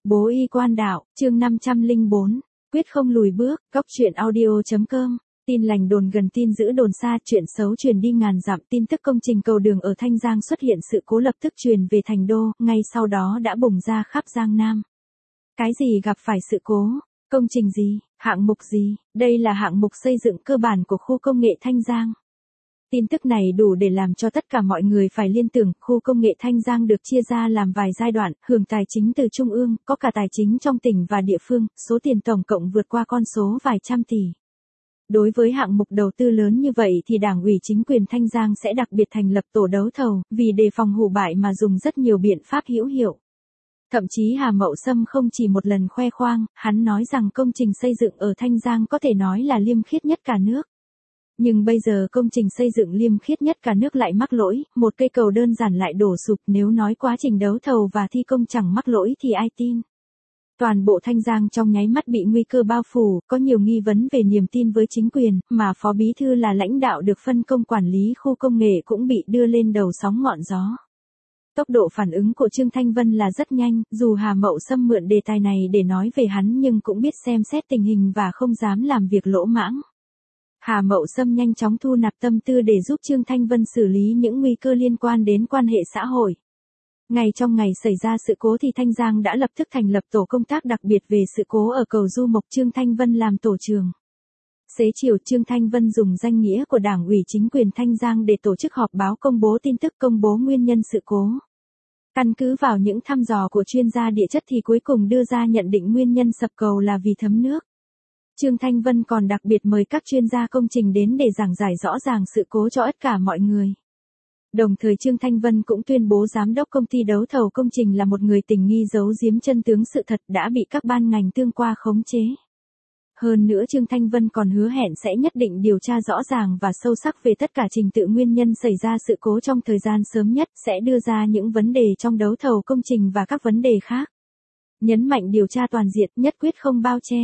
Bố y quan đạo, chương 504, quyết không lùi bước, góc truyện audio.com. Tin lành đồn gần tin dữ đồn xa, chuyện xấu truyền đi ngàn dặm. Tin tức công trình cầu đường ở Thanh Giang xuất hiện sự cố lập tức truyền về thành đô, ngay sau đó đã bùng ra khắp Giang Nam. Cái gì gặp phải sự cố? Công trình gì? Hạng mục gì? Đây là hạng mục xây dựng cơ bản của khu công nghệ Thanh Giang. Tin tức này đủ để làm cho tất cả mọi người phải liên tưởng, khu công nghệ Thanh Giang được chia ra làm vài giai đoạn, hưởng tài chính từ trung ương, có cả tài chính trong tỉnh và địa phương, số tiền tổng cộng vượt qua con số vài trăm tỷ. Đối với hạng mục đầu tư lớn như vậy thì Đảng ủy chính quyền Thanh Giang sẽ đặc biệt thành lập tổ đấu thầu, vì đề phòng hủ bại mà dùng rất nhiều biện pháp hữu hiệu. Thậm chí Hà Mậu Sâm không chỉ một lần khoe khoang, hắn nói rằng công trình xây dựng ở Thanh Giang có thể nói là liêm khiết nhất cả nước. Nhưng bây giờ công trình xây dựng liêm khiết nhất cả nước lại mắc lỗi, một cây cầu đơn giản lại đổ sụp, nếu nói quá trình đấu thầu và thi công chẳng mắc lỗi thì ai tin. Toàn bộ Thanh Giang trong nháy mắt bị nguy cơ bao phủ, có nhiều nghi vấn về niềm tin với chính quyền, mà Phó Bí Thư là lãnh đạo được phân công quản lý khu công nghệ cũng bị đưa lên đầu sóng ngọn gió. Tốc độ phản ứng của Trương Thanh Vân là rất nhanh, dù Hà Mậu Sâm mượn đề tài này để nói về hắn nhưng cũng biết xem xét tình hình và không dám làm việc lỗ mãng. Hà Mậu Sâm nhanh chóng thu nạp tâm tư để giúp Trương Thanh Vân xử lý những nguy cơ liên quan đến quan hệ xã hội. Ngay trong ngày xảy ra sự cố thì Thanh Giang đã lập tức thành lập tổ công tác đặc biệt về sự cố ở cầu Du Mộc, Trương Thanh Vân làm tổ trưởng. Xế chiều Trương Thanh Vân dùng danh nghĩa của Đảng ủy chính quyền Thanh Giang để tổ chức họp báo công bố tin tức, công bố nguyên nhân sự cố. Căn cứ vào những thăm dò của chuyên gia địa chất thì cuối cùng đưa ra nhận định nguyên nhân sập cầu là vì thấm nước. Trương Thanh Vân còn đặc biệt mời các chuyên gia công trình đến để giảng giải rõ ràng sự cố cho tất cả mọi người. Đồng thời Trương Thanh Vân cũng tuyên bố giám đốc công ty đấu thầu công trình là một người tình nghi giấu giếm chân tướng sự thật, đã bị các ban ngành tương qua khống chế. Hơn nữa Trương Thanh Vân còn hứa hẹn sẽ nhất định điều tra rõ ràng và sâu sắc về tất cả trình tự nguyên nhân xảy ra sự cố trong thời gian sớm nhất, sẽ đưa ra những vấn đề trong đấu thầu công trình và các vấn đề khác. Nhấn mạnh điều tra toàn diện, nhất quyết không bao che.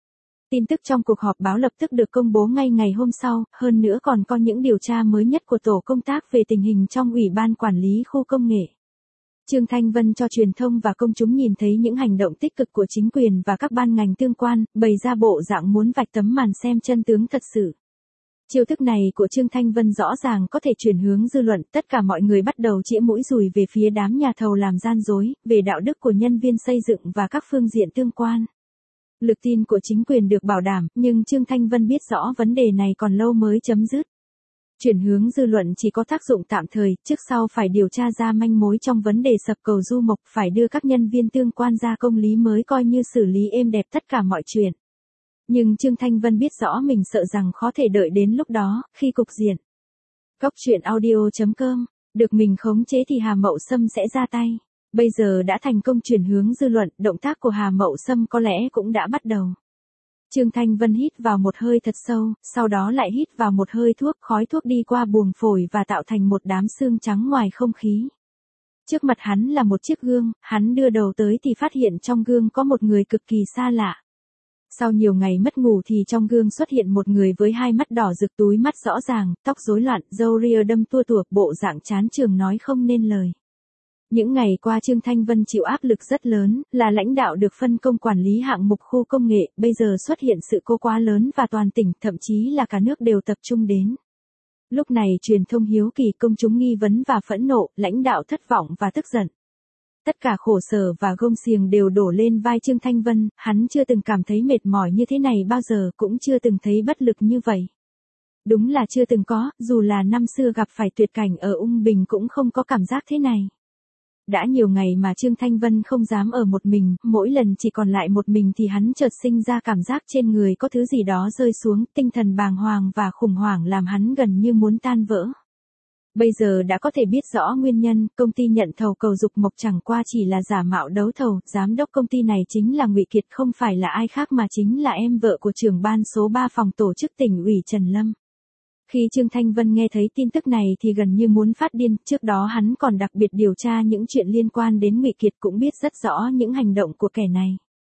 Tin tức trong cuộc họp báo lập tức được công bố ngay ngày hôm sau, hơn nữa còn có những điều tra mới nhất của tổ công tác về tình hình trong Ủy ban Quản lý khu công nghệ. Trương Thanh Vân cho truyền thông và công chúng nhìn thấy những hành động tích cực của chính quyền và các ban ngành tương quan, bày ra bộ dạng muốn vạch tấm màn xem chân tướng thật sự. Chiêu thức này của Trương Thanh Vân rõ ràng có thể chuyển hướng dư luận, tất cả mọi người bắt đầu chĩa mũi dùi về phía đám nhà thầu làm gian dối, về đạo đức của nhân viên xây dựng và các phương diện tương quan. Lực tin của chính quyền được bảo đảm, nhưng Trương Thanh Vân biết rõ vấn đề này còn lâu mới chấm dứt. Chuyển hướng dư luận chỉ có tác dụng tạm thời, trước sau phải điều tra ra manh mối trong vấn đề sập cầu Du Mộc, phải đưa các nhân viên tương quan ra công lý mới coi như xử lý êm đẹp tất cả mọi chuyện. Nhưng Trương Thanh Vân biết rõ mình sợ rằng khó thể đợi đến lúc đó, khi cục diện. Góc truyện audio.com, được mình khống chế thì Hà Mậu Sâm sẽ ra tay. Bây giờ đã thành công chuyển hướng dư luận, động tác của Hà Mậu Sâm có lẽ cũng đã bắt đầu. Trương Thanh Vân hít vào một hơi thật sâu, sau đó lại hít vào một hơi thuốc, khói thuốc đi qua buồng phổi và tạo thành một đám sương trắng ngoài không khí. Trước mặt hắn là một chiếc gương, hắn đưa đầu tới thì phát hiện trong gương có một người cực kỳ xa lạ. Sau nhiều ngày mất ngủ thì trong gương xuất hiện một người với hai mắt đỏ rực, túi mắt rõ ràng, tóc rối loạn, râu ria đâm tua tủa, bộ dạng chán chường nói không nên lời. Những ngày qua Trương Thanh Vân chịu áp lực rất lớn, là lãnh đạo được phân công quản lý hạng mục khu công nghệ, bây giờ xuất hiện sự cố quá lớn và toàn tỉnh, thậm chí là cả nước đều tập trung đến. Lúc này truyền thông hiếu kỳ, công chúng nghi vấn và phẫn nộ, lãnh đạo thất vọng và tức giận. Tất cả khổ sở và gông xiềng đều đổ lên vai Trương Thanh Vân, hắn chưa từng cảm thấy mệt mỏi như thế này bao giờ, cũng chưa từng thấy bất lực như vậy. Đúng là chưa từng có, dù là năm xưa gặp phải tuyệt cảnh ở Ung Bình cũng không có cảm giác thế này. Đã nhiều ngày mà Trương Thanh Vân không dám ở một mình, mỗi lần chỉ còn lại một mình thì hắn chợt sinh ra cảm giác trên người có thứ gì đó rơi xuống, tinh thần bàng hoàng và khủng hoảng làm hắn gần như muốn tan vỡ. Bây giờ đã có thể biết rõ nguyên nhân, công ty nhận thầu cầu Dục Mộc chẳng qua chỉ là giả mạo đấu thầu, giám đốc công ty này chính là Ngụy Kiệt, không phải là ai khác mà chính là em vợ của trưởng ban số 3 phòng tổ chức tỉnh ủy Trần Lâm. Khi Trương Thanh Vân nghe thấy tin tức này thì gần như muốn phát điên, trước đó hắn còn đặc biệt điều tra những chuyện liên quan đến Ngụy Kiệt, cũng biết rất rõ những hành động của kẻ này.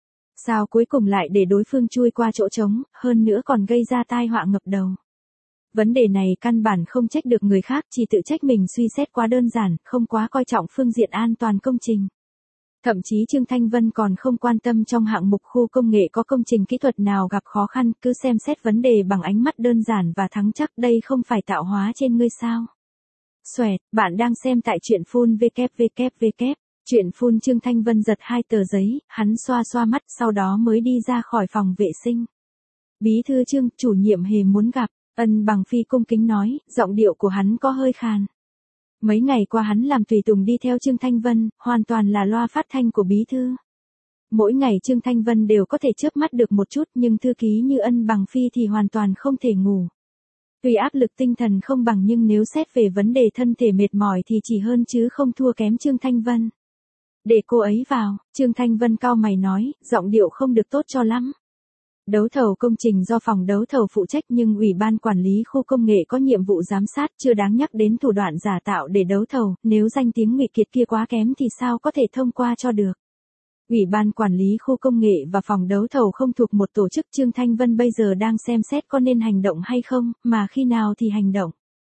Sao cuối cùng lại để đối phương chui qua chỗ trống, hơn nữa còn gây ra tai họa ngập đầu. Vấn đề này căn bản không trách được người khác, chỉ tự trách mình suy xét quá đơn giản, không quá coi trọng phương diện an toàn công trình. Thậm chí Trương Thanh Vân còn không quan tâm trong hạng mục khu công nghệ có công trình kỹ thuật nào gặp khó khăn, cứ xem xét vấn đề bằng ánh mắt đơn giản và thắng chắc, đây không phải tạo hóa trên ngươi sao. Xoẹt, bạn đang xem tại truyện phun www. Truyện phun. Trương Thanh Vân giật 2 tờ giấy, hắn xoa xoa mắt, sau đó mới đi ra khỏi phòng vệ sinh. Bí thư Trương, chủ nhiệm Hề muốn gặp. Ân Bằng Phi cung kính nói, giọng điệu của hắn có hơi khàn. Mấy ngày qua hắn làm tùy tùng đi theo Trương Thanh Vân, hoàn toàn là loa phát thanh của bí thư. Mỗi ngày Trương Thanh Vân đều có thể chớp mắt được một chút, nhưng thư ký như Ân Bằng Phi thì hoàn toàn không thể ngủ. Tuy áp lực tinh thần không bằng nhưng nếu xét về vấn đề thân thể mệt mỏi thì chỉ hơn chứ không thua kém Trương Thanh Vân. Để cô ấy vào, Trương Thanh Vân cau mày nói, giọng điệu không được tốt cho lắm. Đấu thầu công trình do phòng đấu thầu phụ trách nhưng Ủy ban Quản lý khu công nghệ có nhiệm vụ giám sát, chưa đáng nhắc đến thủ đoạn giả tạo để đấu thầu, nếu danh tiếng Ngụy Kiệt kia quá kém thì sao có thể thông qua cho được. Ủy ban Quản lý khu công nghệ và phòng đấu thầu không thuộc một tổ chức. Trương Thanh Vân bây giờ đang xem xét có nên hành động hay không, mà khi nào thì hành động.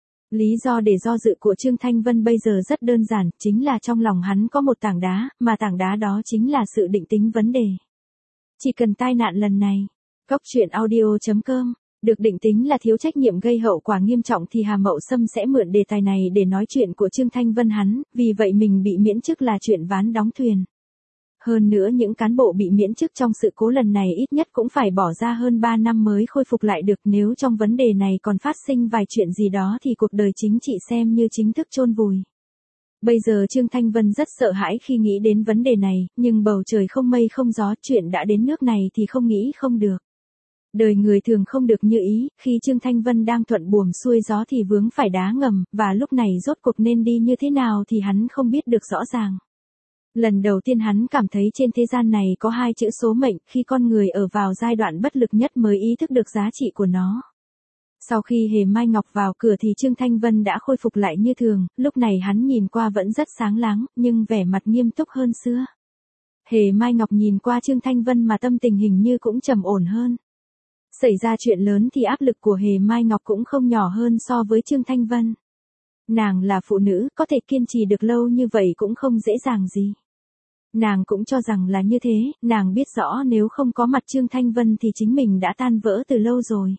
Lý do để do dự của Trương Thanh Vân bây giờ rất đơn giản, chính là trong lòng hắn có một tảng đá, mà tảng đá đó chính là sự định tính vấn đề. Chỉ cần tai nạn lần này, Cóc truyện audio.com, được định tính là thiếu trách nhiệm gây hậu quả nghiêm trọng thì Hà Mậu Sâm sẽ mượn đề tài này để nói chuyện của Trương Thanh Vân hắn, vì vậy mình bị miễn chức là chuyện ván đóng thuyền. Hơn nữa những cán bộ bị miễn chức trong sự cố lần này ít nhất cũng phải bỏ ra hơn 3 năm mới khôi phục lại được, nếu trong vấn đề này còn phát sinh vài chuyện gì đó thì cuộc đời chính trị xem như chính thức chôn vùi. Bây giờ Trương Thanh Vân rất sợ hãi khi nghĩ đến vấn đề này, nhưng bầu trời không mây không gió, chuyện đã đến nước này thì không nghĩ không được. Đời người thường không được như ý, khi Trương Thanh Vân đang thuận buồm xuôi gió thì vướng phải đá ngầm, và lúc này rốt cuộc nên đi như thế nào thì hắn không biết được rõ ràng. Lần đầu tiên hắn cảm thấy trên thế gian này có hai chữ số mệnh, khi con người ở vào giai đoạn bất lực nhất mới ý thức được giá trị của nó. Sau khi Hề Mai Ngọc vào cửa thì Trương Thanh Vân đã khôi phục lại như thường, lúc này hắn nhìn qua vẫn rất sáng láng, nhưng vẻ mặt nghiêm túc hơn xưa. Hề Mai Ngọc nhìn qua Trương Thanh Vân mà tâm tình hình như cũng trầm ổn hơn. Xảy ra chuyện lớn thì áp lực của Hề Mai Ngọc cũng không nhỏ hơn so với Trương Thanh Vân. Nàng là phụ nữ, có thể kiên trì được lâu như vậy cũng không dễ dàng gì. Nàng cũng cho rằng là như thế, nàng biết rõ nếu không có mặt Trương Thanh Vân thì chính mình đã tan vỡ từ lâu rồi.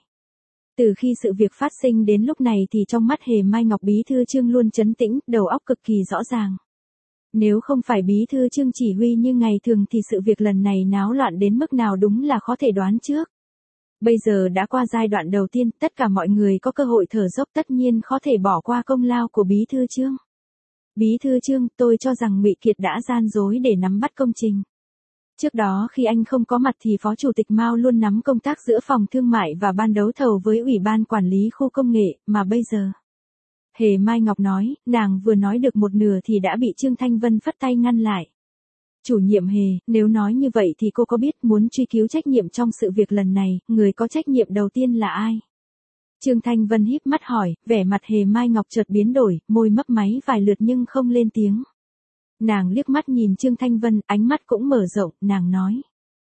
Từ khi sự việc phát sinh đến lúc này thì trong mắt Hề Mai Ngọc bí thư Trương luôn trấn tĩnh, đầu óc cực kỳ rõ ràng. Nếu không phải bí thư Trương chỉ huy như ngày thường thì sự việc lần này náo loạn đến mức nào đúng là khó thể đoán trước. Bây giờ đã qua giai đoạn đầu tiên, tất cả mọi người có cơ hội thở dốc, tất nhiên khó thể bỏ qua công lao của bí thư Trương. Bí thư Trương, tôi cho rằng Ngụy Kiệt đã gian dối để nắm bắt công trình. Trước đó khi anh không có mặt thì Phó Chủ tịch Mao luôn nắm công tác giữa phòng thương mại và ban đấu thầu với Ủy ban Quản lý khu công nghệ, mà bây giờ. Hề Mai Ngọc nói, nàng vừa nói được một nửa thì đã bị Trương Thanh Vân phất tay ngăn lại. Chủ nhiệm Hề, nếu nói như vậy thì cô có biết muốn truy cứu trách nhiệm trong sự việc lần này, người có trách nhiệm đầu tiên là ai? Trương Thanh Vân híp mắt hỏi, vẻ mặt Hề Mai Ngọc chợt biến đổi, môi mấp máy vài lượt nhưng không lên tiếng. Nàng liếc mắt nhìn Trương Thanh Vân, ánh mắt cũng mở rộng, nàng nói.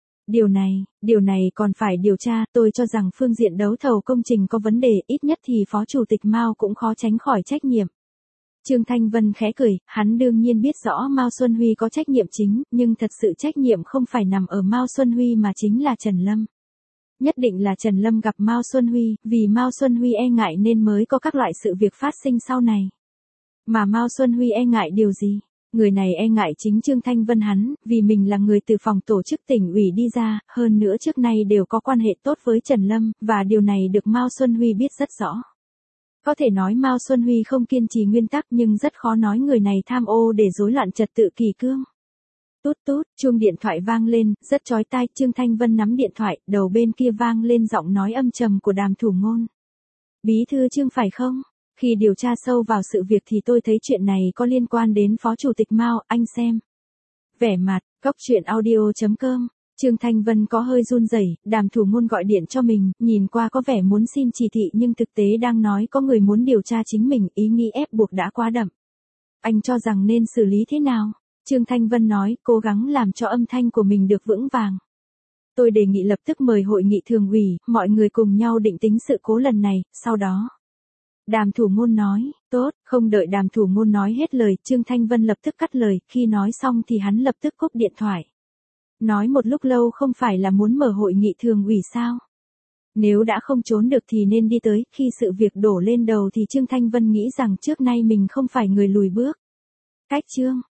Điều này còn phải điều tra, tôi cho rằng phương diện đấu thầu công trình có vấn đề, ít nhất thì Phó Chủ tịch Mao cũng khó tránh khỏi trách nhiệm. Trương Thanh Vân khẽ cười, hắn đương nhiên biết rõ Mao Xuân Huy có trách nhiệm chính, nhưng thật sự trách nhiệm không phải nằm ở Mao Xuân Huy mà chính là Trần Lâm. Nhất định là Trần Lâm gặp Mao Xuân Huy, vì Mao Xuân Huy e ngại nên mới có các loại sự việc phát sinh sau này. Mà Mao Xuân Huy e ngại điều gì? Người này e ngại chính Trương Thanh Vân hắn, vì mình là người từ phòng tổ chức tỉnh ủy đi ra, hơn nữa trước nay đều có quan hệ tốt với Trần Lâm, và điều này được Mao Xuân Huy biết rất rõ. Có thể nói Mao Xuân Huy không kiên trì nguyên tắc nhưng rất khó nói người này tham ô để rối loạn trật tự kỷ cương. Tút tút, chuông điện thoại vang lên, rất chói tai, Trương Thanh Vân nắm điện thoại, đầu bên kia vang lên giọng nói âm trầm của Đàm Thủ Ngôn. Bí thư Trương phải không? Khi điều tra sâu vào sự việc thì tôi thấy chuyện này có liên quan đến Phó Chủ tịch Mao, anh xem. Vẻ mặt, Cóc truyện audio.com. Trương Thanh Vân có hơi run rẩy, Đàm Thủ Ngôn gọi điện cho mình, nhìn qua có vẻ muốn xin chỉ thị nhưng thực tế đang nói có người muốn điều tra chính mình, ý nghĩ ép buộc đã quá đậm. Anh cho rằng nên xử lý thế nào? Trương Thanh Vân nói, cố gắng làm cho âm thanh của mình được vững vàng. Tôi đề nghị lập tức mời hội nghị thường ủy, mọi người cùng nhau định tính sự cố lần này, sau đó. Đàm Thủ Môn nói, tốt, không đợi Đàm Thủ Môn nói hết lời, Trương Thanh Vân lập tức cắt lời, khi nói xong thì hắn lập tức cúp điện thoại. Nói một lúc lâu không phải là muốn mở hội nghị thường ủy sao? Nếu đã không trốn được thì nên đi tới, khi sự việc đổ lên đầu thì Trương Thanh Vân nghĩ rằng trước nay mình không phải người lùi bước. Cách Trương